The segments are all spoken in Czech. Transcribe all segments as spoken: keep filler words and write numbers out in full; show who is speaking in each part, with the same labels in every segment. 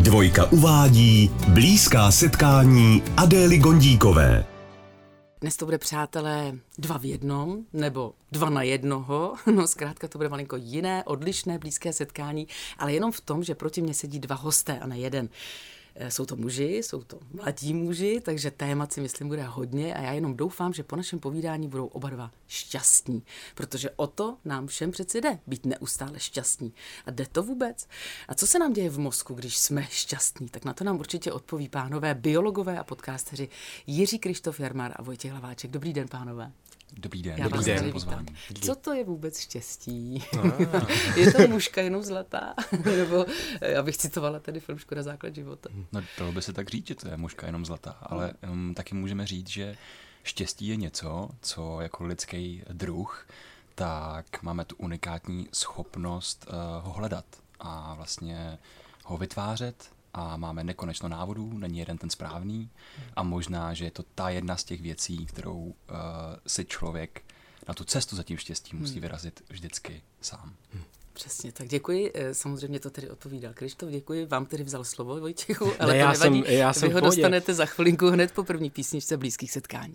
Speaker 1: Dvojka uvádí blízká setkání Adély Gondíkové.
Speaker 2: Dnes to bude, přátelé, dva v jednom, nebo dva na jednoho, no zkrátka to bude malinko jiné, odlišné blízké setkání, ale jenom v tom, že proti mně sedí dva hosté a ne jeden. Jsou to muži, jsou to mladí muži, takže témat si myslím bude hodně a já jenom doufám, že po našem povídání budou oba dva šťastní, protože o to nám všem přeci jde, být neustále šťastní. A jde to vůbec? A co se nám děje v mozku, když jsme šťastní? Tak na to nám určitě odpoví pánové biologové a podcasteři Jiří Krištof Jarmar a Vojtěch Hlaváček. Dobrý den, pánové.
Speaker 3: Dobrý den.
Speaker 2: Já
Speaker 3: Dobrý
Speaker 2: vás
Speaker 3: den.
Speaker 2: tady vítám. Co to je vůbec štěstí? Je to mužka jenom zlatá? Nebo abych citovala tady film Škoda základ života.
Speaker 3: No, dalo by se tak říct, že to je mužka jenom zlatá, ale um, taky můžeme říct, že štěstí je něco, co jako lidský druh, tak máme tu unikátní schopnost uh, ho hledat a vlastně ho vytvářet a máme nekonečno návodů, není jeden ten správný a možná, že je to ta jedna z těch věcí, kterou uh, si člověk na tu cestu za tím štěstím musí vyrazit vždycky sám. Hmm.
Speaker 2: Přesně, tak děkuji. Samozřejmě to tedy odpovídal Krištof, děkuji. Vám tedy vzal slovo, Vojtěchu, ale
Speaker 4: ne,
Speaker 2: to
Speaker 4: já
Speaker 2: nevadí.
Speaker 4: Jsem, já jsem
Speaker 2: Vy ho dostanete za chvilinku hned po první písničce blízkých setkání.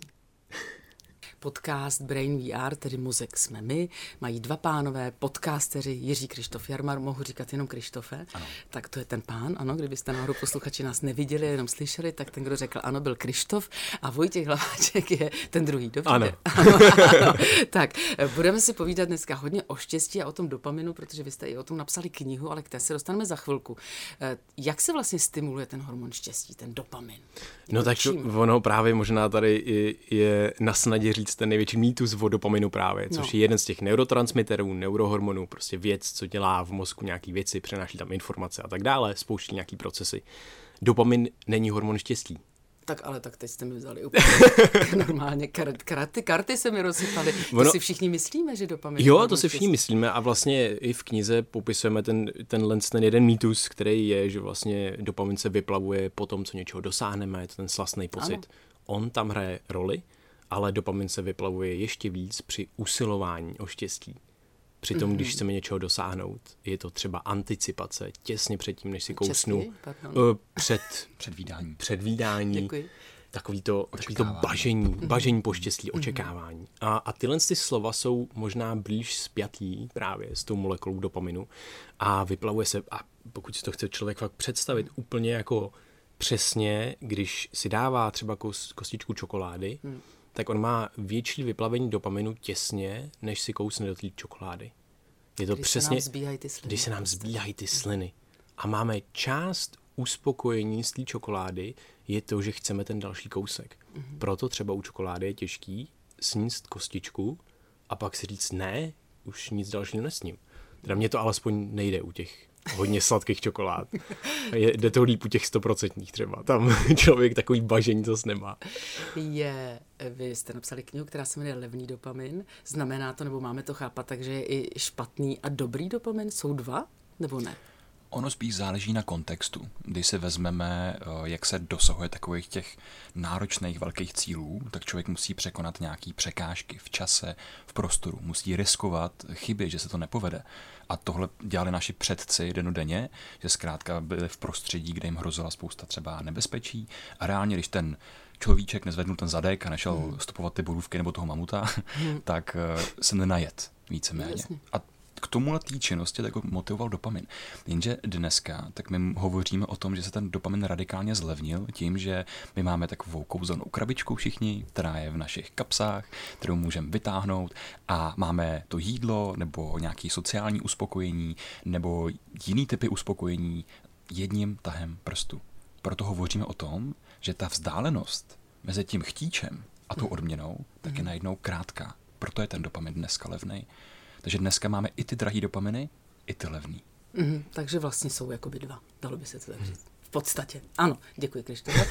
Speaker 2: Podcast Brain V R, tedy mozek jsme my, mají dva pánové podcasteři, Jiří Krištof Jarmar, mohu říkat jenom Krištofe, ano. Tak to je ten pán, ano, kdybyste náhodou posluchači nás neviděli, jenom slyšeli, tak ten, kdo řekl ano, byl Krištof a Vojtěch Hlaváček je ten druhý, dobře?
Speaker 4: Ano.
Speaker 2: ano, ano. Tak, budeme si povídat dneska hodně o štěstí a o tom dopaminu, protože vy jste i o tom napsali knihu, ale k té se dostaneme za chvilku. Jak se vlastně stimuluje ten hormon štěstí, ten dopamin?
Speaker 4: No tak ono právě možná tady je na snadě říct ten největší mýtus o dopaminu právě, což no. je jeden z těch neurotransmiterů, neurohormonů, prostě věc, co dělá v mozku nějaký věci, přenáší tam informace a tak dále, spouští nějaký procesy. Dopamin není hormon štěstí.
Speaker 2: Tak ale tak teď jste mi vzali úplně normálně karty, karty se mi rozsypaly. To ono, si všichni myslíme, že dopamin.
Speaker 4: Jo, to si všichni myslíme a vlastně i v knize popisujeme ten, tenhle ten jeden mýtus, který je, že vlastně dopamin se vyplavuje po tom, co něčeho dosáhneme, je to ten slastný pocit. Ano. On tam hraje roli, ale dopamin se vyplavuje ještě víc při usilování o štěstí. Přitom, mm-hmm. když chceme něčeho dosáhnout, je to třeba anticipace těsně předtím, než si kousnu. Uh, před
Speaker 3: předvídání.
Speaker 4: Předvídání.
Speaker 2: Děkuji.
Speaker 4: Takový to, takový to bažení, bažení po štěstí, mm-hmm. očekávání. A, a tyhle ty slova jsou možná blíž spjatý právě s tou molekulou dopaminu a vyplavuje se, a pokud si to chce člověk fakt představit úplně jako přesně, když si dává třeba kos, kostičku čokolády, mm. tak on má větší vyplavení dopaminu těsně, než si kousne do té čokolády. Je to
Speaker 2: když
Speaker 4: přesně,
Speaker 2: se nám zbíhají ty sliny.
Speaker 4: Když se nám zbíhají ty sliny. A máme část uspokojení z té čokolády, je to, že chceme ten další kousek. Mm-hmm. Proto třeba u čokolády je těžký sníst kostičku a pak si říct ne, už nic dalšího nesním. Teda mně to alespoň nejde u těch hodně sladkých čokolád. Je, jde to líp u těch stoprocentních třeba. Tam člověk takový bažení zas nemá.
Speaker 2: Je, vy jste napsali knihu, která se jmenuje Levný dopamin. Znamená to, nebo máme to chápat, takže je i špatný a dobrý dopamin? Jsou dva, nebo ne?
Speaker 3: Ono spíš záleží na kontextu. Když si vezmeme, jak se dosahuje takových těch náročných velkých cílů, tak člověk musí překonat nějaké překážky v čase, v prostoru. Musí riskovat chyby, že se to nepovede. A tohle dělali naši předci dennodenně, že zkrátka byli v prostředí, kde jim hrozila spousta třeba nebezpečí. A reálně, když ten človíček nezvednul ten zadek a nešel hmm. stopovat ty borůvky nebo toho mamuta, hmm. tak se nenajet víceméně. A k tomuhle té činnosti tak motivoval dopamin. Jenže dneska tak my hovoříme o tom, že se ten dopamin radikálně zlevnil tím, že my máme takovou kouzelnou krabičku všichni, která je v našich kapsách, kterou můžeme vytáhnout a máme to jídlo nebo nějaké sociální uspokojení nebo jiný typy uspokojení jedním tahem prstu. Proto hovoříme o tom, že ta vzdálenost mezi tím chtíčem a tou odměnou tak je najednou krátká. Proto je ten dopamin dneska levnej. Takže dneska máme i ty drahý dopaminy, i ty levný.
Speaker 2: Mm, takže vlastně jsou jakoby dva, dalo by se to tak říct. V podstatě. Ano, děkuji, Krištofe.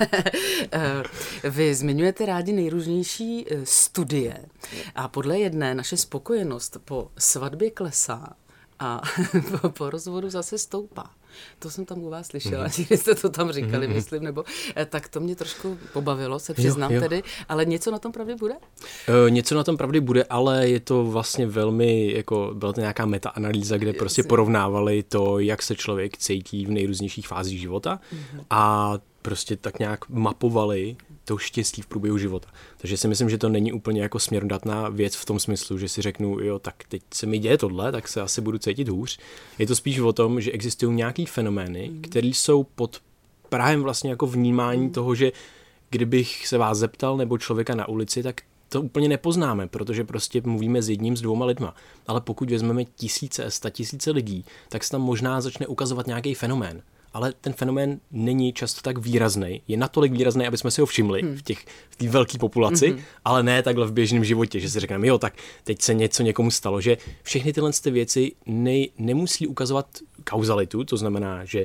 Speaker 2: Vy zmiňujete rádi nejrůznější studie a podle jedné naše spokojenost po svatbě klesá a po, po rozvodu zase stoupá. To jsem tam u vás slyšela, mm. když jste to tam říkali, mm. myslím, nebo tak to mě trošku pobavilo, se přiznám jo, jo. tedy, ale něco na tom pravdy bude?
Speaker 4: E, něco na tom pravdy bude, ale je to vlastně velmi, jako byla to nějaká metaanalýza, kde prostě porovnávali to, jak se člověk cítí v nejrůznějších fázích života mm. a prostě tak nějak mapovali to štěstí v průběhu života. Takže si myslím, že to není úplně jako směrodatná věc v tom smyslu, že si řeknu, jo, tak teď se mi děje tohle, tak se asi budu cítit hůř. Je to spíš o tom, že existují nějaký fenomény, mm. které jsou pod prahem vlastně jako vnímání mm. toho, že kdybych se vás zeptal nebo člověka na ulici, tak to úplně nepoznáme, protože prostě mluvíme s jedním, s dvouma lidma. Ale pokud vezmeme tisíce, sta tisíce lidí, tak se tam možná začne ukazovat nějaký fenomén. Ale ten fenomén není často tak výrazný. Je natolik výrazný, aby jsme si ho všimli hmm. v těch v té velké populaci, hmm. ale ne takhle v běžném životě, že si řekneme, jo, tak teď se něco někomu stalo, že všechny tyhle ty věci ne, nemusí ukazovat kauzalitu, to znamená, že,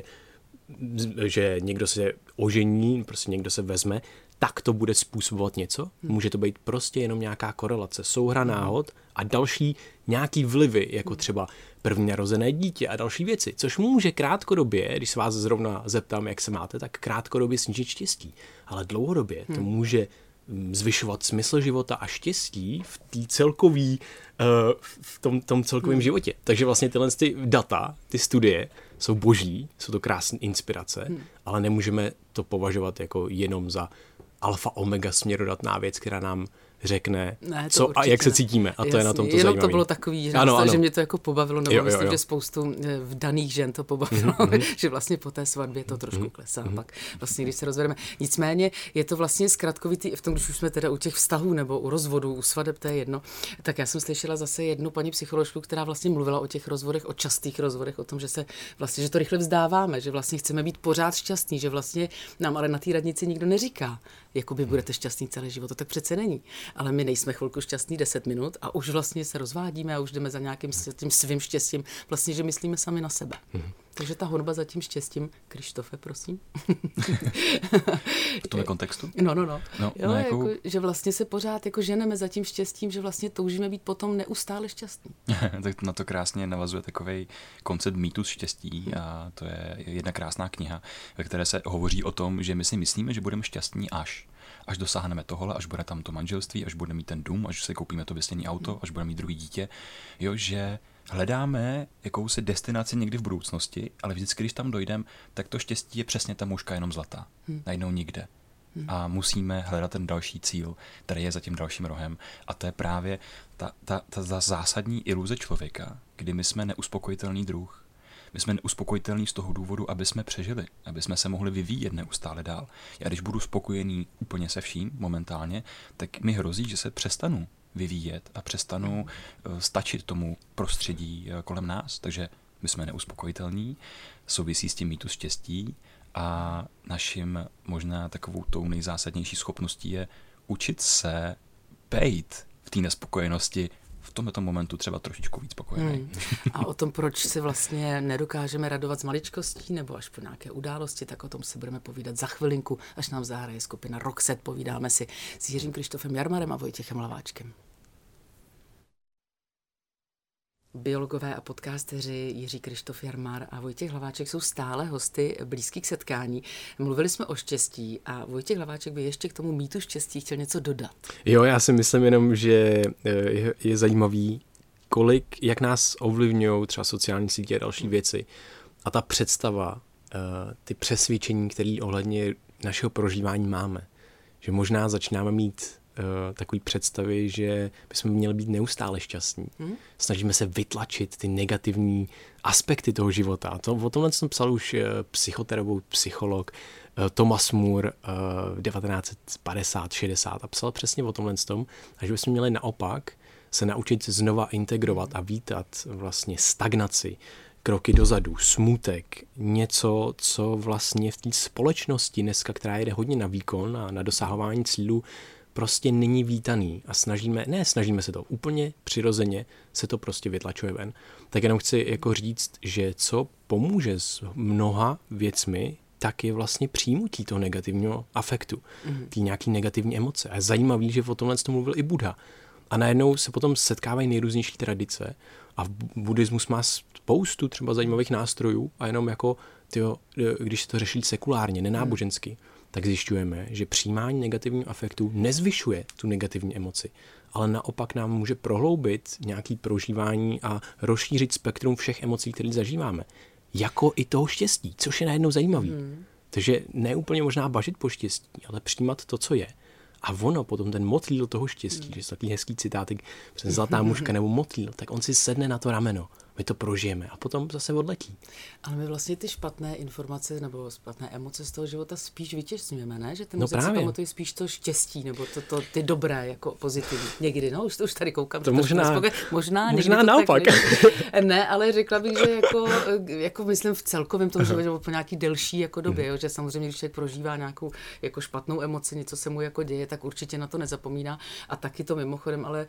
Speaker 4: že někdo se ožení, prostě někdo se vezme, tak to bude způsobovat něco. Hmm. Může to být prostě jenom nějaká korelace, souhra náhod a další nějaký vlivy, jako třeba první narozené dítě a další věci, což může krátkodobě, když se vás zrovna zeptám, jak se máte, tak krátkodobě snížit štěstí. Ale dlouhodobě to může zvyšovat smysl života a štěstí v té celkový, uh, v tom, tom celkovém hmm. životě. Takže vlastně tyhle ty data, ty studie jsou boží, jsou to krásné inspirace, hmm. ale nemůžeme to považovat jako jenom za alfa omega směrodatná věc, která nám řekne, ne, co a jak se cítíme. A to
Speaker 2: Jasně,
Speaker 4: je na tom to
Speaker 2: jenom
Speaker 4: zajímavé.
Speaker 2: To bylo takový, že, ano, ano. že mě to jako pobavilo, nebo jo, myslím, jo, jo. že spoustu vdaných žen to pobavilo, mm-hmm. že vlastně po té svatbě to trošku mm-hmm. klesá. Mm-hmm. Pak vlastně, když se rozvedeme. Nicméně je to vlastně zkratkovitý, v tom, když už jsme teda u těch vztahů nebo u rozvodů, u svadeb, to je jedno, tak já jsem slyšela zase jednu paní psycholožku, která vlastně mluvila o těch rozvodech, o častých rozvodech, o tom, že se vlastně, že to rychle vzdáváme, že vlastně chceme být pořád šťastní, že vlastně nám ale na té radnici nikdo neříká, jakoby budete šťastný celý život, to tak přece není. Ale my nejsme chvilku šťastní deset minut a už vlastně se rozvádíme a už jdeme za nějakým tím svým štěstím, vlastně, že myslíme sami na sebe. Mm-hmm. Takže ta honba za tím štěstím, Krištofe, prosím.
Speaker 3: V tomhle kontextu?
Speaker 2: No, no, no.
Speaker 3: no,
Speaker 2: jo,
Speaker 3: no
Speaker 2: jako... Jako, že vlastně se pořád jako ženeme za tím štěstím, že vlastně toužíme být potom neustále šťastní.
Speaker 3: Tak na to krásně navazuje takovej koncept mýtus štěstí a to je jedna krásná kniha, ve které se hovoří o tom, že my si myslíme, že budeme šťastní až. Až dosáhneme tohle, až bude tam to manželství, až budeme mít ten dům, až si koupíme to vysněné auto, až budeme mít druhý dítě. Jo, že hledáme jakousi destinaci někdy v budoucnosti, ale vždycky, když tam dojdeme, tak to štěstí je přesně ta mužka jenom zlatá. Hmm. Najednou nikde. Hmm. A musíme hledat ten další cíl, který je za tím dalším rohem. A to je právě ta, ta, ta zásadní iluze člověka, kdy my jsme neuspokojitelný druh. My jsme neuspokojitelní z toho důvodu, aby jsme přežili, aby jsme se mohli vyvíjet neustále dál. Já když budu spokojený úplně se vším momentálně, tak mi hrozí, že se přestanu vyvíjet a přestanu stačit tomu prostředí kolem nás. Takže my jsme neuspokojitelní, souvisí s tím mýtus štěstí a naším možná takovou tou nejzásadnější schopností je učit se bejt v té nespokojenosti v tomto momentu třeba trošičku víc spokojený. Hmm.
Speaker 2: A o tom, proč si vlastně nedokážeme radovat z maličkostí nebo až po nějaké události, tak o tom si budeme povídat za chvilinku, až nám zahraje skupina Roxette. Povídáme si s Jiřím Krištofem Jarmarem a Vojtěchem Hlaváčkem. Biologové a podcasteři Jiří Krištof Jarmar a Vojtěch Hlaváček jsou stále hosty blízkých setkání. Mluvili jsme o štěstí a Vojtěch Hlaváček by ještě k tomu mýtu štěstí chtěl něco dodat.
Speaker 4: Jo, já si myslím jenom, že je, je zajímavý, kolik, jak nás ovlivňují třeba sociální sítě a další věci. A ta představa, ty přesvědčení, které ohledně našeho prožívání máme. Že možná začínáme mít takový představy, že bychom měli být neustále šťastní. Hmm. Snažíme se vytlačit ty negativní aspekty toho života. To, o tomhle jsem psal už psychoterapeut, psycholog Thomas Moore v devatenáct padesát šedesát a psal přesně o tomhle tom, a že bychom měli naopak se naučit znova integrovat a vítat vlastně stagnaci, kroky dozadu, smutek, něco, co vlastně v té společnosti dneska, která jede hodně na výkon a na dosahování cílů, prostě není vítaný a snažíme, ne snažíme se to, úplně přirozeně se to prostě vytlačuje ven. Tak jenom chci jako říct, že co pomůže s mnoha věcmi, tak je vlastně přijmutí toho negativního afektu, mm-hmm. tý nějaký negativní emoce. A je zajímavý, že o tomhle tom mluvil i Buddha. A najednou se potom setkávají nejrůznější tradice A buddhismus má spoustu třeba zajímavých nástrojů a jenom jako, tyjo, když se to řeší sekulárně, nenábožensky, tak zjišťujeme, že přijímání negativního afektu nezvyšuje tu negativní emoci, ale naopak nám může prohloubit nějaké prožívání a rozšířit spektrum všech emocí, které zažíváme. Jako i toho štěstí, což je najednou zajímavý. Hmm. Takže ne úplně možná bažit po štěstí, ale přijímat to, co je. A ono potom ten motýl toho štěstí, hmm. že jsou takový hezký citátek, přes zlatá mužka nebo motýl, tak on si sedne na to rameno. My to prožijeme a potom zase odletí.
Speaker 2: Ale my vlastně ty špatné informace nebo špatné emoce z toho života spíš vytěsňujeme, ne? Že ten
Speaker 4: no
Speaker 2: muzici pamatují spíš to štěstí nebo to, to, ty dobré jako pozitivní. Někdy, no, už to už tady koukám.
Speaker 4: To možná,
Speaker 2: možná,
Speaker 4: možná naopak.
Speaker 2: Tak, ne, ale řekla bych, že jako, jako myslím v celkovém tom životě po nějaký delší jako době, jo, že samozřejmě, když člověk prožívá nějakou jako špatnou emoci, něco se mu jako děje, tak určitě na to nezapomíná. A taky to mimochodem, ale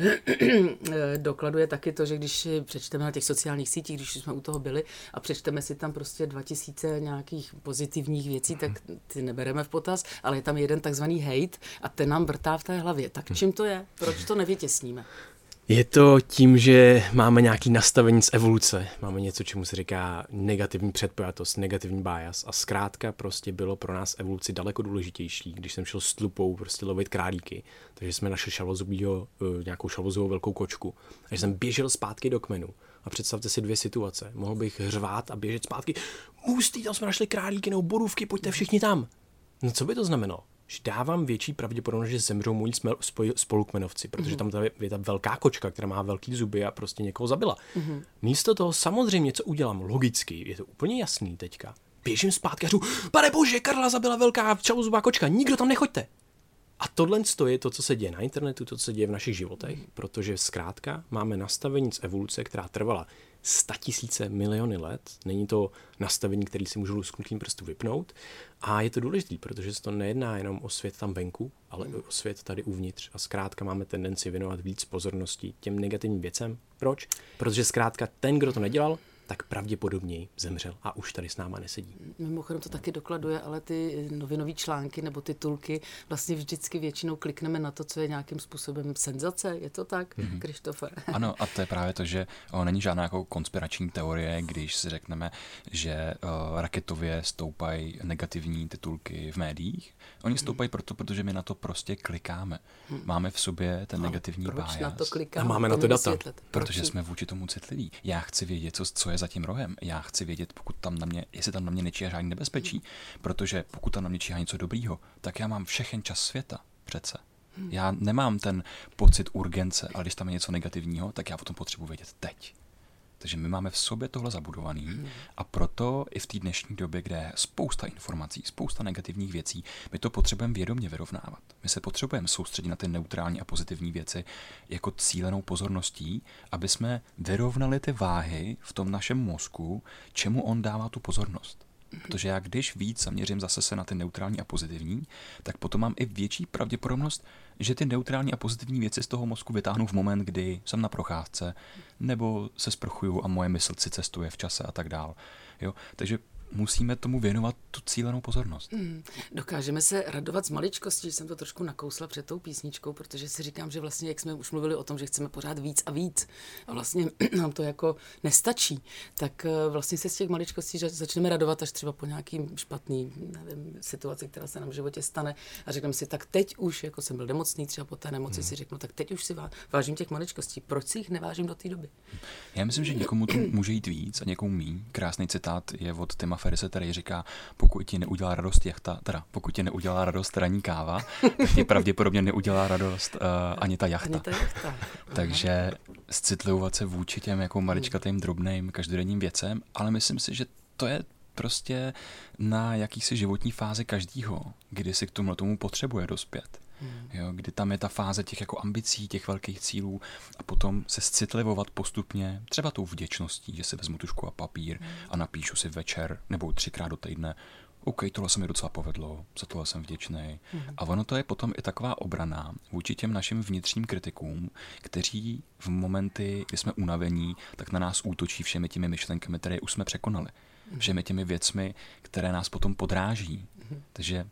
Speaker 2: dokladuje taky to, že když přečteme na těch sociálních sítích, když jsme u toho byli a přečteme si tam prostě dva tisíce nějakých pozitivních věcí, tak ty nebereme v potaz, ale je tam jeden takzvaný hate a ten nám vrtá v té hlavě. Tak čím to je? Proč to nevytěsníme?
Speaker 4: Je to tím, že máme nějaký nastavení z evoluce. Máme něco, čemu se říká negativní předpojatost, negativní bias. A zkrátka prostě bylo pro nás evoluci daleko důležitější, když jsem šel s tlupou prostě lovit králíky. Takže jsme našli šalozubího, nějakou šalozubou velkou kočku. Takže jsem běžel zpátky do kmenu. A představte si dvě situace. Mohl bych řvát a běžet zpátky. Hustý, tam jsme našli králíky nebo borůvky, pojďte všichni tam. No co by to znamenalo? Že dávám větší pravděpodobnost, že zemřou moji spolukmenovci, protože tam je ta velká kočka, která má velký zuby a prostě někoho zabila. Mm-hmm. Místo toho samozřejmě, co udělám logicky, je to úplně jasný teďka. Běžím zpátky a říkám, pane bože, Karla zabila velká čalozubá kočka, nikdo tam nechoďte. A tohle je to, co se děje na internetu, to, co se děje v našich životech, mm. protože zkrátka máme nastavení z evoluce, která trvala statisíce miliony let. Není to nastavení, který si můžu lusknutím prstu vypnout. A je to důležité, protože se to nejedná jenom o svět tam venku, ale mm. o svět tady uvnitř. A zkrátka máme tendenci věnovat víc pozornosti těm negativním věcem. Proč? Protože zkrátka ten, kdo to nedělal, tak pravděpodobně zemřel a už tady s náma nesedí. Mimochodem
Speaker 2: to taky dokladuje, ale ty novinové články nebo titulky vlastně vždycky většinou klikneme na to, co je nějakým způsobem senzace. Je to tak, mm-hmm. Krištofe?
Speaker 3: Ano, a to je právě to, že o, není žádná jako konspirační teorie, když si řekneme, že o, raketově stoupají negativní titulky v médiích. Oni stoupají mm. proto, protože my na to prostě klikáme. Mm. Máme v sobě ten no, negativní
Speaker 2: proč
Speaker 3: bias.
Speaker 2: Na to klikáme?
Speaker 4: A máme na to data.
Speaker 3: Protože jsme vůči tomu citliví. Já chci vědět, co, co je za tím rohem. Já chci vědět, pokud tam na mě, jestli tam na mě nečíhá žádný nebezpečí, protože pokud tam na mě číhá něco dobrýho, tak já mám všechen čas světa přece. Já nemám ten pocit urgence, ale když tam je něco negativního, tak já potom potřebuji vědět teď. Takže my máme v sobě tohle zabudovaný a proto i v té dnešní době, kde je spousta informací, spousta negativních věcí, my to potřebujeme vědomě vyrovnávat. My se potřebujeme soustředit na ty neutrální a pozitivní věci jako cílenou pozorností, aby jsme vyrovnali ty váhy v tom našem mozku, čemu on dává tu pozornost. Protože já když víc zaměřím zase se na ty neutrální a pozitivní, tak potom mám i větší pravděpodobnost, že ty neutrální a pozitivní věci z toho mozku vytáhnu v moment, kdy jsem na procházce, nebo se sprchuju a moje mysl si cestuje v čase a tak dál. Jo? Takže musíme tomu věnovat tu cílenou pozornost.
Speaker 2: Hmm. Dokážeme se radovat z maličkostí, že jsem to trošku nakousla před tou písničkou, protože si říkám, že vlastně, jak jsme už mluvili o tom, že chceme pořád víc a víc a vlastně nám to jako nestačí, tak vlastně se z těch maličkostí začneme radovat až třeba po nějakým špatný, nevím, situaci, která se nám v životě stane a řekneme si, tak teď už, jako jsem byl nemocný, třeba po té nemoci hmm. si řeknu, tak teď už si vážím těch maličkostí. Proč si jich nevážím do té doby?
Speaker 3: Já myslím, že někomu to může jít víc a někomu míň. Krásný citát je od Tima Ferrise, který říká, pokud ti neudělá radost jachta, teda pokud ti neudělá radost ranní káva, tak ti pravděpodobně neudělá radost uh, ani ta jachta.
Speaker 2: Ani ta jachta.
Speaker 3: Takže citlivovat se vůči těm jako maličkatým, drobným, každodenním věcem, ale myslím si, že to je prostě na jakýsi životní fázi každýho, kdy si k tomu tomu potřebuje dospět. Hmm. Jo, kdy tam je ta fáze těch jako ambicí, těch velkých cílů a potom se citlivovat postupně, třeba tou vděčností, že si vezmu tužku a papír hmm. a napíšu si večer nebo třikrát do týdne, OK, tohle se mi docela povedlo, za tohle jsem vděčný. Hmm. A ono to je potom i taková obrana vůči těm našim vnitřním kritikům, kteří v momenty, kdy jsme unavení, tak na nás útočí všemi těmi myšlenkami, které už jsme překonali. Hmm. Všemi těmi věcmi, které nás potom podráží. Hmm. Takže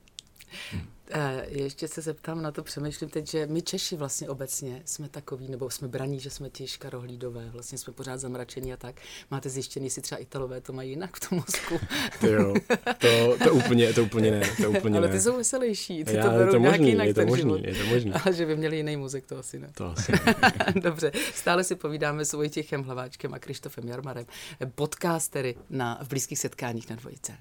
Speaker 3: Hmm.
Speaker 2: Ještě se zeptám na to, přemýšlím teď, že my Češi vlastně obecně jsme takový, nebo jsme braní, že jsme ti škarohlídové, vlastně jsme pořád zamračení a tak. Máte zjištěný, jestli třeba Italové to mají jinak v tom mozku?
Speaker 4: To jo, to, to úplně, to úplně ne, to úplně
Speaker 2: Ale
Speaker 4: ne.
Speaker 2: ty jsou veselější, ty
Speaker 4: Já,
Speaker 2: to berou
Speaker 4: to
Speaker 2: nějak
Speaker 4: možný,
Speaker 2: jinak
Speaker 4: je to
Speaker 2: ten
Speaker 4: možný,
Speaker 2: život.
Speaker 4: je to možný.
Speaker 2: Ale že by měli jiný mozek, to asi ne.
Speaker 4: To asi ne.
Speaker 2: Dobře, stále si povídáme s Vojtěchem Hlaváčkem a Krištofem Jarmarem, podcastery na v blízkých setkáních na Dvojice.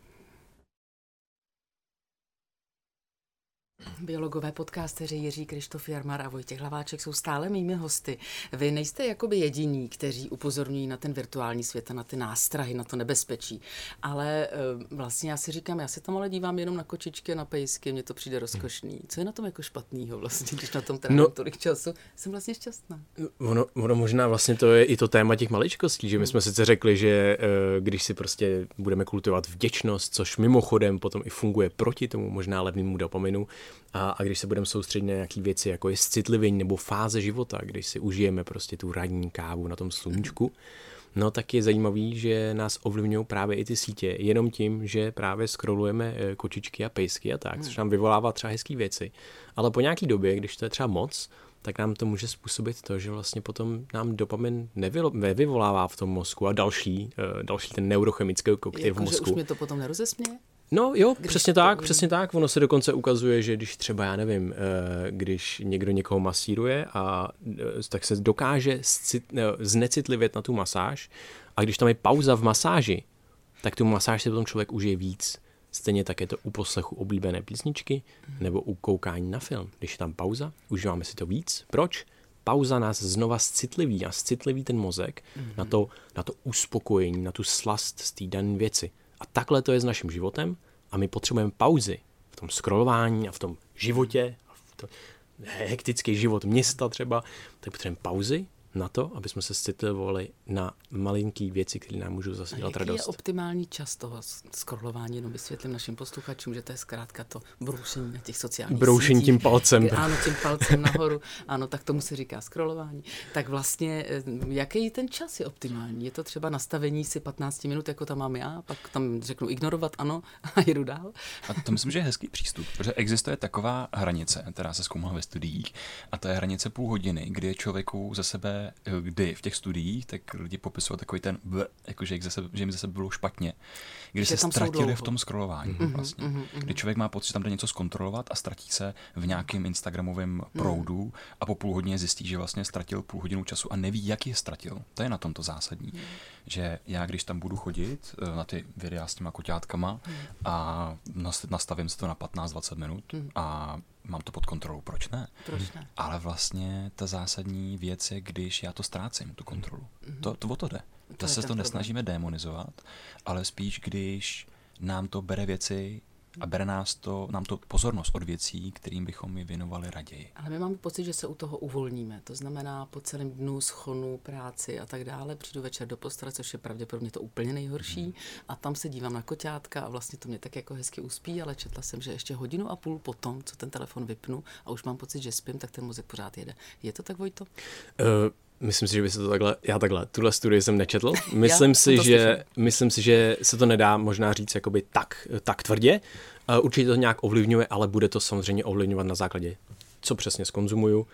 Speaker 2: Biologové podcasteři Jiří Krištof Jarmar a Vojtěch Hlaváček jsou stále mými hosty. Vy nejste jakoby jediní, kteří upozorňují na ten virtuální svět a na ty nástrahy, na to nebezpečí. Ale vlastně já si říkám, já se tam ale dívám jenom na kočičky, na pejsky, mně to přijde rozkošný. Co je na tom jako špatného vlastně, když na tom trávím no, tolik času? Jsem vlastně šťastná.
Speaker 4: Ono, ono možná vlastně to je i to téma těch maličkostí, že my jsme sice řekli, že když si prostě budeme kultivovat vděčnost, což mimochodem potom i funguje proti tomu možná levnému dopaminu, A, a když se budeme soustředit na nějaké věci, jako je citlivění nebo fáze života, když si užijeme prostě tu ranní kávu na tom sluníčku, no tak je zajímavý, že nás ovlivňují právě i ty sítě, jenom tím, že právě scrollujeme kočičky a pejsky a tak, což nám vyvolává třeba hezký věci. Ale po nějaký době, když to je třeba moc, tak nám to může způsobit to, že vlastně potom nám dopamin nevyvolává v tom mozku a další, další ten neurochemický koktejl
Speaker 2: jako,
Speaker 4: v mozku.
Speaker 2: Že už mě to potom nerozesměje?
Speaker 4: No jo,
Speaker 2: když
Speaker 4: přesně tak, nevím. přesně tak. Ono se dokonce ukazuje, že když třeba, já nevím, když někdo někoho masíruje, a tak se dokáže znecitlivět na tu masáž a když tam je pauza v masáži, tak tu masáž si potom člověk užije víc. Stejně tak je to u poslechu oblíbené písničky nebo u koukání na film. Když je tam pauza, užíváme si to víc. Proč? Pauza nás znova zcitliví a zcitliví ten mozek mm-hmm. na, to, na to uspokojení, na tu slast z té dané věci. A takhle to je s naším životem a my potřebujeme pauzy v tom scrollování a v tom životě, a v tom hektický život města třeba, tak potřebujeme pauzy na to, aby jsme se citlivovali na malinký věci, které nám můžou zase dělat radost.
Speaker 2: Jaký je optimální čas toho scrollování? Jenom vysvětlím našim posluchačům, že to je zkrátka to broušení na těch sociálních
Speaker 4: broušení
Speaker 2: sítích.
Speaker 4: tím palcem.
Speaker 2: Ano, tím palcem nahoru. Ano, tak tomu se říká scrollování. Tak vlastně, jaký ten čas je optimální? Je to třeba nastavení si patnáct minut, jako tam mám já, pak tam řeknu ignorovat, ano, a jedu dál?
Speaker 3: A to myslím, že je hezký přístup, protože existuje taková hranice, která se zkoumala ve studiích, a to je hranice půl hodiny, kdy je člověku ze sebe, kdy v těch studiích, tak lidi popisují takový ten, jakože jim ze sebe bylo špatně, kdy se ztratili v tom scrollování. Mm-hmm, vlastně. Mm-hmm. Kdy člověk má pocit, že tam jde něco zkontrolovat a ztratí se v nějakém instagramovém proudu mm. a po půl hodině zjistí, že vlastně ztratil půl hodinu času a neví, jak je ztratil. To je na tom to zásadní. Mm. Že já, když tam budu chodit na ty videa s těma koťátkama mm. a nastavím si to na patnáct dvacet minut mm. a mám to pod kontrolou, proč ne?
Speaker 2: Proč ne?
Speaker 3: Ale vlastně ta zásadní věc je, když já to ztrácím, tu kontrolu. Mm. To, to o to jde. To se to nesnažíme démonizovat, ale spíš, když nám to bere věci a bere nás to, nám to pozornost od věcí, kterým bychom je věnovali raději.
Speaker 2: Ale my máme pocit, že se u toho uvolníme. To znamená po celém dnu schonu, práci a tak dále. Přijdu večer do postele, což je pravděpodobně to úplně nejhorší. Hmm. A tam se dívám na koťátka a vlastně to mě tak jako hezky uspí, ale četla jsem, že ještě hodinu a půl potom, co ten telefon vypnu a už mám pocit, že spím, tak ten mozek pořád jede. Je to tak, Vojto? Uh...
Speaker 4: Myslím si, že by se to takhle, já takhle, tuhle studii jsem nečetl. Myslím si, že, myslím si, že se to nedá možná říct jakoby tak, tak tvrdě. Určitě to nějak ovlivňuje, ale bude to samozřejmě ovlivňovat na základě, co přesně skonzumuju,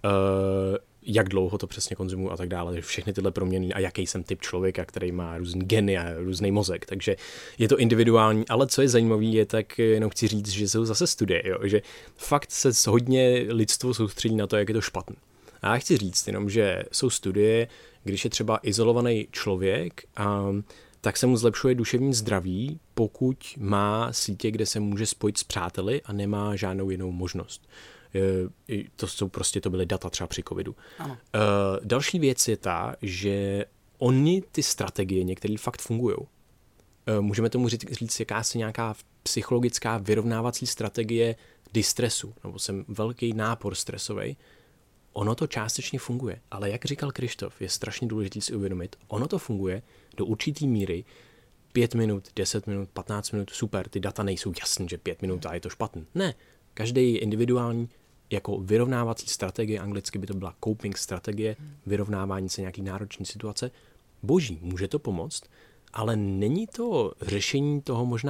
Speaker 4: jak dlouho to přesně konzumuju a tak dále. Všechny tyhle proměny a jaký jsem typ člověka, který má různý geny a různý mozek. Takže je to individuální, ale co je zajímavé, je tak jenom chci říct, že jsou zase studie, jo? Že fakt se hodně lidstvo soustředí na to, jak je to špatný. A já chci říct jenom, že jsou studie, když je třeba izolovaný člověk, um, tak se mu zlepšuje duševní zdraví, pokud má sítě, kde se může spojit s přáteli a nemá žádnou jinou možnost. E, to jsou prostě, to byly data třeba při covidu.
Speaker 2: Ano.
Speaker 4: E, další věc je ta, že oni ty strategie některé fakt fungují. E, můžeme tomu říct, říct jakási nějaká psychologická vyrovnávací strategie distresu, nebo jsem velký nápor stresový. Ono to částečně funguje, ale jak říkal Krištof, je strašně důležité si uvědomit, ono to funguje do určitý míry, pět minut, deset minut, patnáct minut, super, ty data nejsou jasný, že pět minut a je to špatný. Ne, každý je individuální, jako vyrovnávací strategie, anglicky by to byla coping strategie, vyrovnávání se nějaký náročné situace. Boží, může to pomoct, ale není to řešení toho možná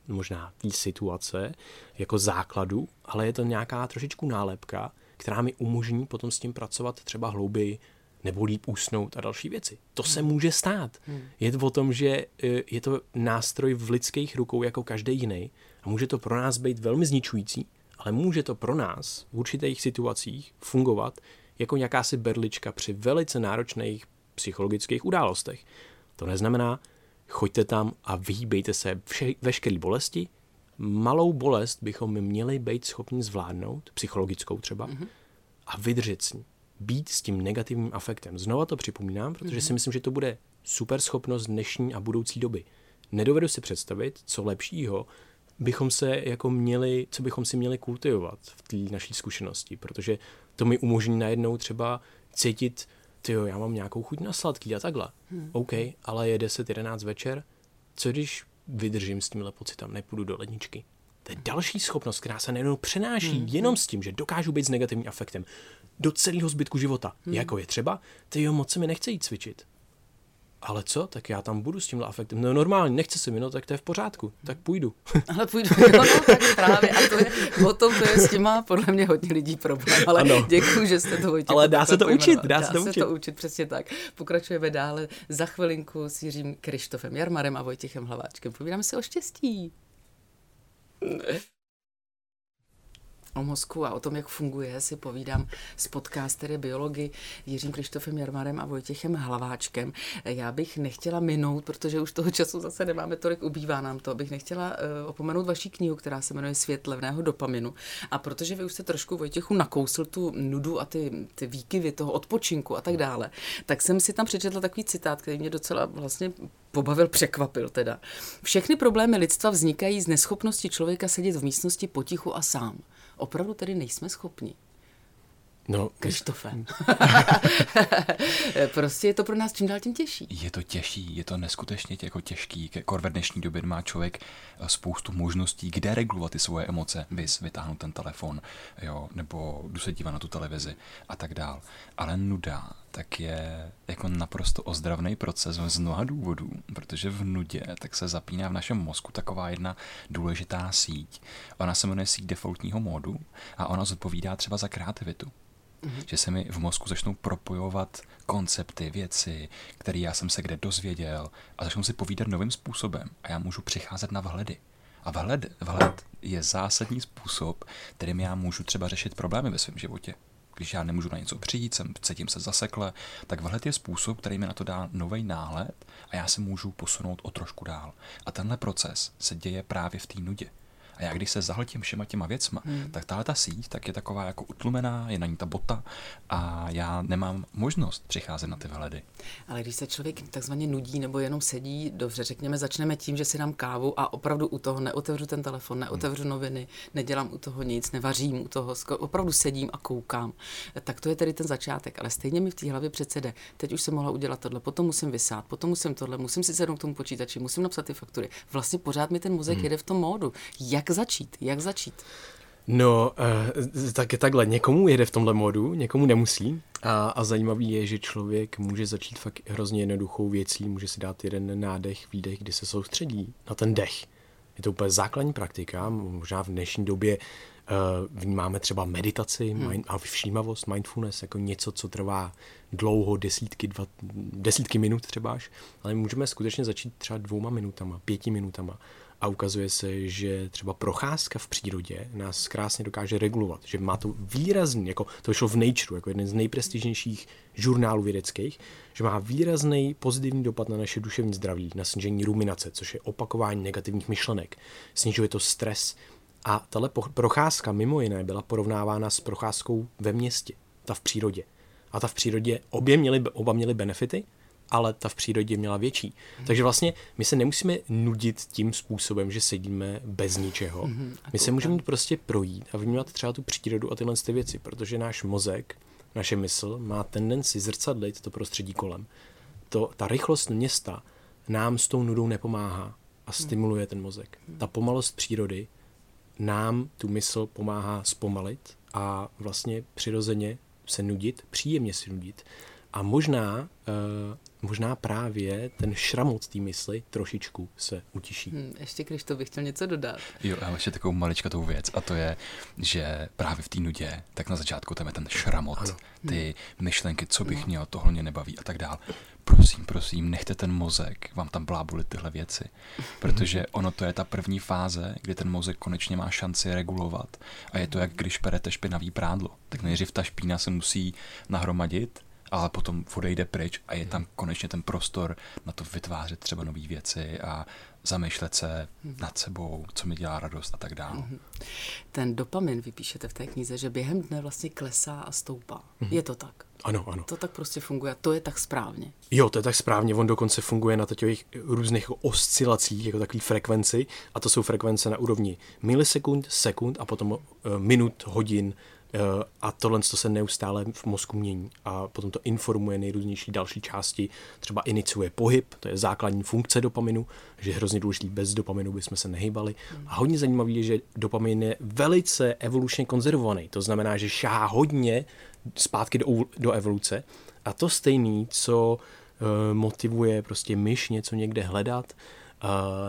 Speaker 4: možná té situace jako základu, ale je to nějaká trošičku nálepka, která mi umožní potom s tím pracovat třeba hlouběji nebo líp usnout a další věci. To se může stát. Hmm. Je to o tom, že je to nástroj v lidských rukou jako každý jiný a může to pro nás být velmi zničující, ale může to pro nás v určitých situacích fungovat jako jakási berlička při velice náročných psychologických událostech. To neznamená, choďte tam a vyhýbejte se vše, veškeré bolesti. Malou bolest bychom měli být schopni zvládnout, psychologickou třeba, mm-hmm. a vydržet s ní. Být s tím negativním afektem. Znova to připomínám, protože mm-hmm. si myslím, že to bude super schopnost dnešní a budoucí doby. Nedovedu si představit, co lepšího bychom se jako měli, co bychom si měli kultivovat v té naší zkušenosti, protože to mi umožní najednou třeba cítit, tyjo, já mám nějakou chuť na sladký a takhle. Hmm. OK, ale je deset jedenáct večer, co když vydržím s tímhle pocitem, nepůjdu do ledničky. To je další schopnost, která se najednou přenáší hmm. jenom s tím, že dokážu být s negativním afektem do celého zbytku života. Hmm. Jako je třeba, tyjo, moc se mi nechce jít cvičit. Ale co? Tak já tam budu s tímhle afektem. No normálně, nechce se mi, no tak to je v pořádku. Tak půjdu.
Speaker 2: Ale půjdu, jo, no, tak právě. A to je, o tom to je s těma podle mě hodně lidí problém. Ale ano. Děkuju, že jste to Vojtěchu.
Speaker 4: Ale dá se to učit, dá,
Speaker 2: dá
Speaker 4: se to
Speaker 2: se
Speaker 4: učit.
Speaker 2: to učit, přesně tak. Pokračujeme dále za chvilinku s Jiřím Krištofem Jarmarem a Vojtěchem Hlaváčkem. Povídáme si o štěstí. O mozku a o tom, jak funguje, si povídám s podcastery biology Jiřím Krištofem Jarmarem a Vojtěchem Hlaváčkem. Já bych nechtěla minout, protože už toho času zase nemáme tolik, ubývá nám to, bych nechtěla uh, opomenout vaši knihu, která se jmenuje Svět levného dopaminu. A protože vy už jste trošku, Vojtěchu, nakousl tu nudu a ty, ty výkyvy toho odpočinku a tak dále, tak jsem si tam přečetla takový citát, který mě docela vlastně pobavil, překvapil teda. Všechny problémy lidstva vznikají z neschopnosti člověka sedět v místnosti potichu a sám. Opravdu tedy nejsme schopni.
Speaker 4: No,
Speaker 2: Krištofe. Prostě je to pro nás čím dál tím těžší.
Speaker 3: Je to těžší, je to neskutečně jako těžký. Kor ve dnešní době má člověk spoustu možností, kde regulovat ty svoje emoce. Vys, vytáhnout ten telefon, jo, nebo jdu se dívat na tu televizi a tak dál. Ale nuda tak je jako naprosto ozdravný proces z mnoha důvodů, protože v nudě tak se zapíná v našem mozku taková jedna důležitá síť. Ona se jmenuje síť defaultního módu a ona zodpovídá třeba za kreativitu. Mm-hmm. Že se mi v mozku začnou propojovat koncepty, věci, které já jsem se kde dozvěděl a začnou si povídat novým způsobem a já můžu přicházet na vhledy. A vhled, vhled je zásadní způsob, kterým já můžu třeba řešit problémy ve svém životě. Když já nemůžu na něco přijít, jsem, cítím se zasekle, tak vhled je způsob, který mi na to dá nový náhled a já se můžu posunout o trošku dál. A tenhle proces se děje právě v té nudě. A já když se zahltím všema těma věcma, hmm. tak tahle ta síť tak je taková jako utlumená, je na ní ta bota a já nemám možnost přicházet na ty vhledy.
Speaker 2: Ale když se člověk takzvaně nudí nebo jenom sedí, dobře, řekněme, začneme tím, že si dám kávu a opravdu u toho neotevřu ten telefon, neotevřu hmm. noviny, nedělám u toho nic, nevařím u toho, opravdu sedím a koukám. Tak to je tedy ten začátek, ale stejně mi v té hlavě přece jde. Teď už jsem mohla udělat tohle, potom musím vysát, potom musím tohle, musím si sednout k tomu počítači, musím napsat ty faktury. Vlastně pořád mi ten mozek hmm. jede v tom módu. Jak začít? Jak začít?
Speaker 4: No, uh, tak je takhle. Někomu jede v tomhle módu, někomu nemusí. A, a zajímavý je, že člověk může začít fakt hrozně jednoduchou věcí. Může si dát jeden nádech, výdech, kdy se soustředí na ten dech. Je to úplně základní praktika. Možná v dnešní době uh, vnímáme třeba meditaci hmm. mind, a všímavost, mindfulness, jako něco, co trvá dlouho, desítky, dva, desítky minut třeba až. Ale můžeme skutečně začít třeba dvouma minutama, pěti minutama. A ukazuje se, že třeba procházka v přírodě nás krásně dokáže regulovat, že má to výrazný, jako to šlo v Nature, jako jeden z nejprestižnějších žurnálů vědeckých, že má výrazný pozitivní dopad na naše duševní zdraví, na snížení ruminace, což je opakování negativních myšlenek. Snižuje to stres. A tahle procházka mimo jiné byla porovnávána s procházkou ve městě, ta v přírodě. A ta v přírodě obě měly, oba měly benefity, ale ta v přírodě měla větší. Hmm. Takže vlastně my se nemusíme nudit tím způsobem, že sedíme bez ničeho. Hmm, my se můžeme prostě projít a vnímat třeba tu přírodu a tyhle ty věci, protože náš mozek, naše mysl má tendenci zrcadlit to prostředí kolem. To, ta rychlost města nám s tou nudou nepomáhá a stimuluje ten mozek. Hmm. Ta pomalost přírody nám tu mysl pomáhá zpomalit a vlastně přirozeně se nudit, příjemně si nudit. A možná uh, možná právě ten šramot té mysli trošičku se utiší.
Speaker 2: Hmm, ještě když to bych chtěl něco dodat.
Speaker 3: Jo, a ještě takovou maličkatou věc a to je, že právě v té nudě, tak na začátku tam je ten šramot, ano. ty myšlenky, co bych no. měl, tohle mě nebaví a tak dál. Prosím, prosím, nechte ten mozek vám tam blábulit tyhle věci, protože ono to je ta první fáze, kdy ten mozek konečně má šanci regulovat a je to, jak když perete špinavý prádlo. Tak nejdřív ta špína se musí nahromadit, ale potom odejde pryč a je tam konečně ten prostor na to vytvářet třeba nové věci a zamýšlet se nad sebou, co mi dělá radost a tak dále.
Speaker 2: Ten dopamin, vy píšete v té knize, že během dne vlastně klesá a stoupá. Je to tak?
Speaker 4: Ano, ano.
Speaker 2: To tak prostě funguje a to je tak správně.
Speaker 4: Jo, to je tak správně. On dokonce funguje na takových různých oscilacích, jako takový frekvenci a to jsou frekvence na úrovni milisekund, sekund a potom uh, minut, hodin, a tohle to se neustále v mozku mění a potom to informuje nejrůznější další části, třeba iniciuje pohyb, to je základní funkce dopaminu, že je hrozně důležitý, bez dopaminu bychom se nehýbali. A hodně zajímavé je, že dopamin je velice evolučně konzervovaný, to znamená, že šahá hodně zpátky do, do evoluce a to stejný, co uh, motivuje prostě myš něco někde hledat, uh,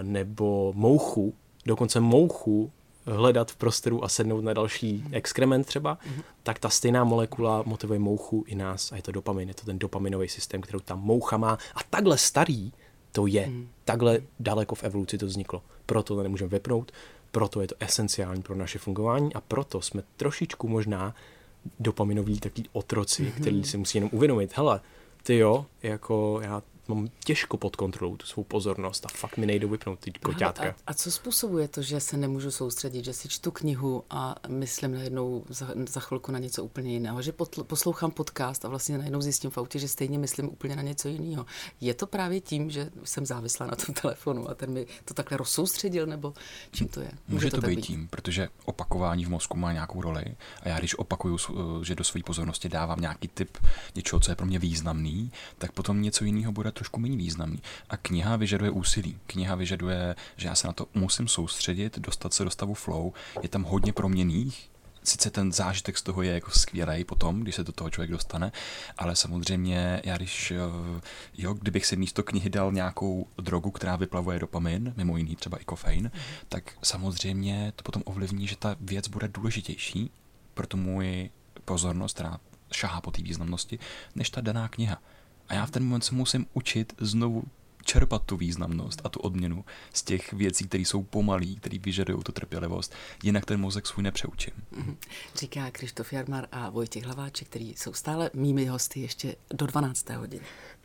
Speaker 4: nebo mouchu, dokonce mouchu hledat v prostoru a sednout na další exkrement třeba, mm-hmm. tak ta stejná molekula motivuje mouchu i nás a je to dopamin, je to ten dopaminový systém, kterou ta moucha má a takhle starý to je, mm. takhle daleko v evoluci to vzniklo. Proto to nemůžeme vypnout, proto je to esenciální pro naše fungování a proto jsme trošičku možná dopaminoví takový otroci, mm-hmm. který si musí jenom uvědomit, hele, ty jo, jako já mám těžko pod kontrolou tu svou pozornost a fakt mi nejdou vypnout ty koťátka.
Speaker 2: A, a co způsobuje to, že se nemůžu soustředit, že si čtu knihu a myslím najednou za, za chvilku na něco úplně jiného, že potl, poslouchám podcast a vlastně najednou zjistím v autě, že stejně myslím úplně na něco jiného. Je to právě tím, že jsem závislá na tom telefonu a ten mi to takhle rozsoustředil, nebo čím to je?
Speaker 3: Může, Může to, to být, být tím, protože opakování v mozku má nějakou roli a já když opakuju, že do své pozornosti dávám nějaký typ něčeho, co je pro mě významný, tak potom něco jiného bude trošku méně významný. A kniha vyžaduje úsilí. Kniha vyžaduje, že já se na to musím soustředit, dostat se do stavu flow. Je tam hodně proměnných. Sice ten zážitek z toho je jako skvělej potom, když se do toho člověk dostane, ale samozřejmě já když, jo, kdybych si místo knihy dal nějakou drogu, která vyplavuje dopamin, mimo jiný třeba i kofein, mm. tak samozřejmě to potom ovlivní, že ta věc bude důležitější pro tu můj pozornost, která šahá po té významnosti, než ta daná kniha. A já v ten moment se musím učit znovu čerpat tu významnost a tu odměnu z těch věcí, které jsou pomalý, které vyžadují tu trpělivost. Jinak ten mozek svůj nepřeučím.
Speaker 2: Mm-hmm. Říká Krištof Jarmar a Vojtěch Hlaváček, který jsou stále mými hosty ještě do dvanácté hodiny.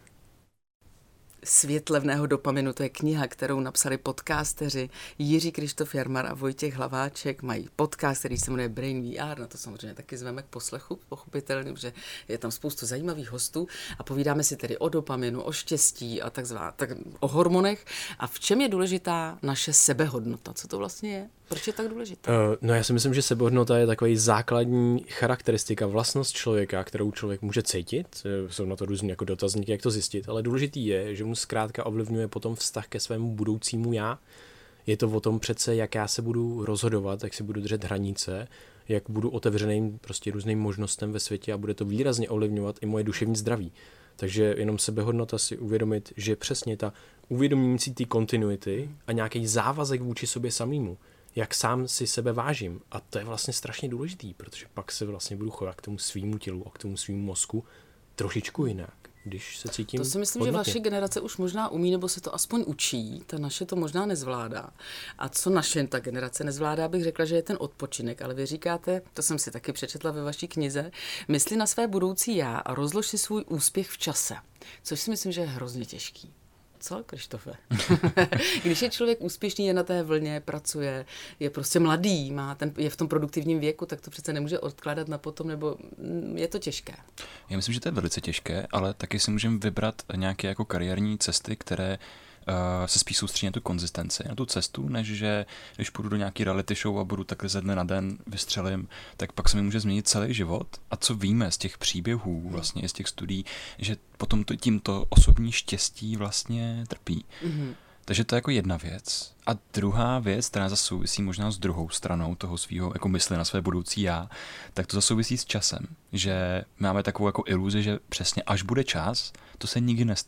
Speaker 2: Svět levného dopaminu, to je kniha, kterou napsali podcasteři Jiří Krištof Jarmar a Vojtěch Hlaváček. Mají podcast, který se jmenuje Brain V R, na to samozřejmě taky zveme k poslechu, pochopitelně, že je tam spoustu zajímavých hostů a povídáme si tedy o dopaminu, o štěstí a takzvaná, tak o hormonech a v čem je důležitá naše sebehodnota, co to vlastně je? Proč je tak důležitá?
Speaker 4: Uh, no já si myslím, že sebehodnota je takový základní charakteristika, vlastnost člověka, kterou člověk může cítit. Jsou na to různý jako dotazníky, jak to zjistit, ale důležitý je, že mu zkrátka ovlivňuje potom vztah ke svému budoucímu já. Je to o tom přece, jak já se budu rozhodovat, jak si budu držet hranice, jak budu otevřeným prostě různým možnostem ve světě a bude to výrazně ovlivňovat i moje duševní zdraví. Takže jenom sebehodnota si uvědomit, že přesně ta uvědomění si té kontinuity a nějaký závazek vůči sobě samému, jak sám si sebe vážím. A to je vlastně strašně důležitý, protože pak se vlastně budu chovat k tomu svýmu tělu a k tomu svýmu mozku trošičku jinak, když se cítím
Speaker 2: To si myslím,
Speaker 4: hodnotně.
Speaker 2: že vaše generace už možná umí, nebo se to aspoň učí, ta naše to možná nezvládá. A co naše ta generace nezvládá, bych řekla, že je ten odpočinek, ale vy říkáte, to jsem si taky přečetla ve vaší knize, mysli na své budoucí já a rozlož si svůj úspěch v čase, což si myslím, že je hrozně těžký. Co, Krištofe? Když je člověk úspěšný, je na té vlně, pracuje, je prostě mladý, má ten, je v tom produktivním věku, tak to přece nemůže odkládat na potom, nebo je to těžké.
Speaker 3: Já myslím, že to je velice těžké, ale taky si můžeme vybrat nějaké jako kariérní cesty, které uh, se spíš soustředí na tu konzistenci, na tu cestu, než že když půjdu do nějaký reality show a budu takhle ze dne na den vystřelím, tak pak se mi může změnit celý život. A co víme z těch příběhů, vlastně z těch studií, že potom to, tímto osobní štěstí vlastně trpí. Mm-hmm. Takže to je jako jedna věc. A druhá věc, která zase souvisí možná s druhou stranou toho svého jako mysli na své budoucí já, tak to zase souvisí s časem. Že máme takovou jako iluzi, že přesně až bude čas, to se nikdy nestane.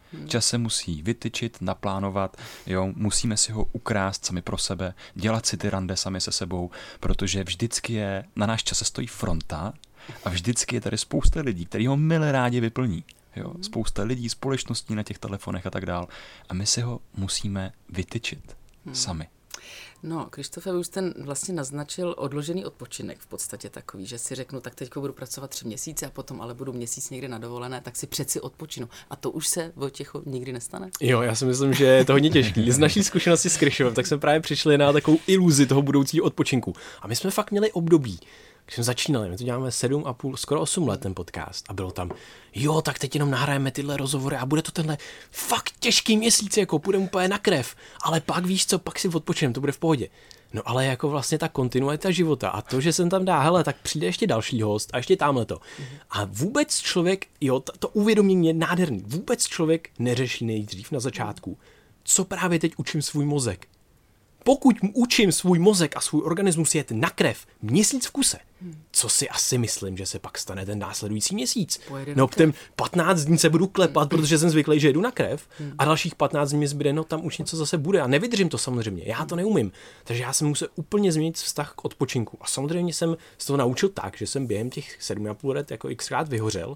Speaker 3: Čas se musí vytyčit, naplánovat, jo, musíme si ho ukrást sami pro sebe, dělat si ty rande sami se sebou, protože vždycky je, na náš čas se stojí fronta a vždycky je tady spousta lidí, kteří ho mile rádi vyplní. Jo, spousta lidí, společností na těch telefonech a tak dál. A my si ho musíme vytyčit hmm. sami.
Speaker 2: No, Krištofe, už ten vlastně naznačil odložený odpočinek v podstatě takový, že si řeknu, tak teď budu pracovat tři měsíce a potom ale budu měsíc někde na dovolené, tak si přeci odpočinu. A to už se, Vojtěcho, nikdy nestane?
Speaker 4: Jo, já si myslím, že je to hodně těžký. Z naší zkušenosti s Krišovem, tak jsme právě přišli na takovou iluzi toho budoucího odpočinku. A my jsme fakt měli období, když jsme začínali, my to děláme sedm a půl, skoro osm let ten podcast a bylo tam, jo, tak teď jenom nahrajeme tyhle rozhovory a bude to tenhle fakt těžký měsíc, jako půjdeme úplně na krev, ale pak víš co, pak si odpočinem, to bude v pohodě. No ale jako vlastně ta kontinuita života a to, že jsem tam dá, hele, tak přijde ještě další host a ještě tamhle to. A vůbec člověk, jo, to, to uvědomění je nádherný, vůbec člověk neřeší nejdřív na začátku, co právě teď učím svůj mozek. Pokud učím svůj mozek a svůj organismus jet na krev měsíc v kuse, co si asi myslím, že se pak stane ten následující měsíc. No, ten patnáct dní se budu klepat, protože jsem zvyklý, že jedu na krev a dalších patnáct dní mi zbyde, no tam už něco zase bude a nevydržím to samozřejmě, já to neumím. Takže já jsem musel úplně změnit vztah k odpočinku. A samozřejmě jsem se to naučil tak, že jsem během těch sedm a půl let jako xkrát vyhořel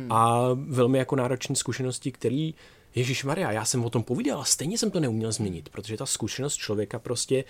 Speaker 4: a velmi jako náročné zkušenosti, který Ježišmarja, já jsem o tom povídal a stejně jsem to neuměl změnit, protože ta zkušenost člověka prostě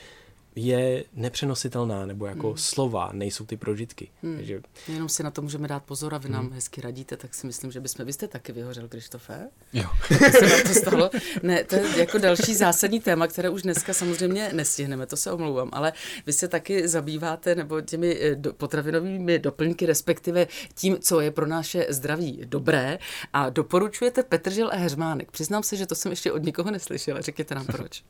Speaker 4: je nepřenositelná, nebo jako hmm. slova nejsou ty prožitky.
Speaker 2: Hmm. Takže... Jenom si na to můžeme dát pozor a vy nám hmm. hezky radíte, tak si myslím, že bychom, vy jste taky vyhořel, Krištofe?
Speaker 3: Jo.
Speaker 2: Se nám to stalo? Ne, to je jako další zásadní téma, které už dneska samozřejmě nestihneme, to se omlouvám, ale vy se taky zabýváte nebo těmi potravinovými doplňky, respektive tím, co je pro naše zdraví dobré a doporučujete petržel a heřmánek. Přiznám se, že to jsem ještě od nikoho neslyšela, řekněte nám proč.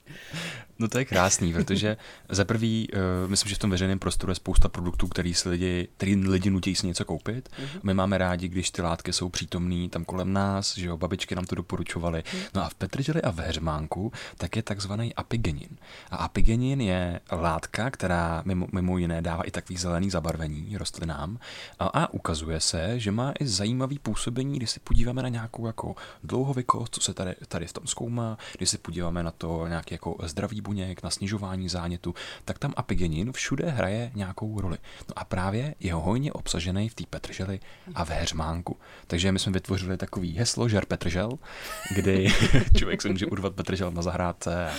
Speaker 3: No to je krásný, protože za prvý, uh, myslím, že v tom veřejném prostoru je spousta produktů, který si lidi, který lidi nutí si něco koupit. Mm-hmm. My máme rádi, když ty látky jsou přítomný tam kolem nás, že jo, babičky nám to doporučovaly. Mm. No a v petrželi a v heřmánku tak je takzvaný apigenin. A apigenin je látka, která mimo, mimo jiné dává i takový zelený zabarvení rostlinám a, a ukazuje se, že má i zajímavý působení, když se podíváme na nějakou jako dlouhověkost, co se tady, tady v tom zkoumá, když se podíváme na to nějaký jako zdravý buněk, na snižování zánětu, tak tam apigenin všude hraje nějakou roli. No a právě je hojně obsažený v té petrželi a v heřmánku. Takže my jsme vytvořili takový heslo žer petržel, kdy člověk se může urvat petržel na zahrádce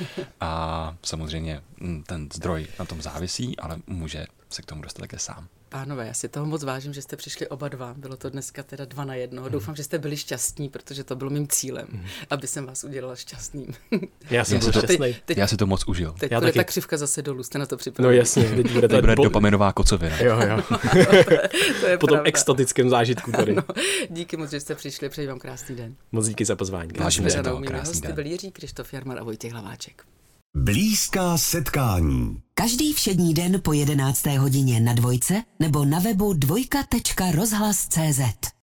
Speaker 3: a samozřejmě ten zdroj na tom závisí, ale může se k tomu dostat také sám.
Speaker 2: Pánové, já si toho moc vážím, že jste přišli oba dva. Bylo to dneska teda dva na jednoho. Mm. Doufám, že jste byli šťastní, protože to bylo mým cílem, mm. aby jsem vás udělala šťastným.
Speaker 4: Já jsem byl šťastný.
Speaker 2: Teď,
Speaker 3: já si to moc užil.
Speaker 2: Teď
Speaker 3: já
Speaker 2: bude taky. Ta křivka zase dolů, jste na to připraveni.
Speaker 4: No jasně, teď bude,
Speaker 3: teď bude dopaminová kocovina.
Speaker 4: Jo, jo.
Speaker 2: To je
Speaker 4: po tom extatickém zážitku tady.
Speaker 2: No, díky moc, že jste přišli, přeji vám krásný den.
Speaker 4: Moc díky za pozvání.
Speaker 3: Vážíme se toho, krásný
Speaker 2: hosty
Speaker 3: den.
Speaker 2: Byli Jiří Krištof Jarmar a Vojtěch Hlaváček.
Speaker 1: Blízká setkání.
Speaker 5: Každý všední den po jedenácté hodině na Dvojce nebo na webu dvojka tečka rozhlas tečka cé zet.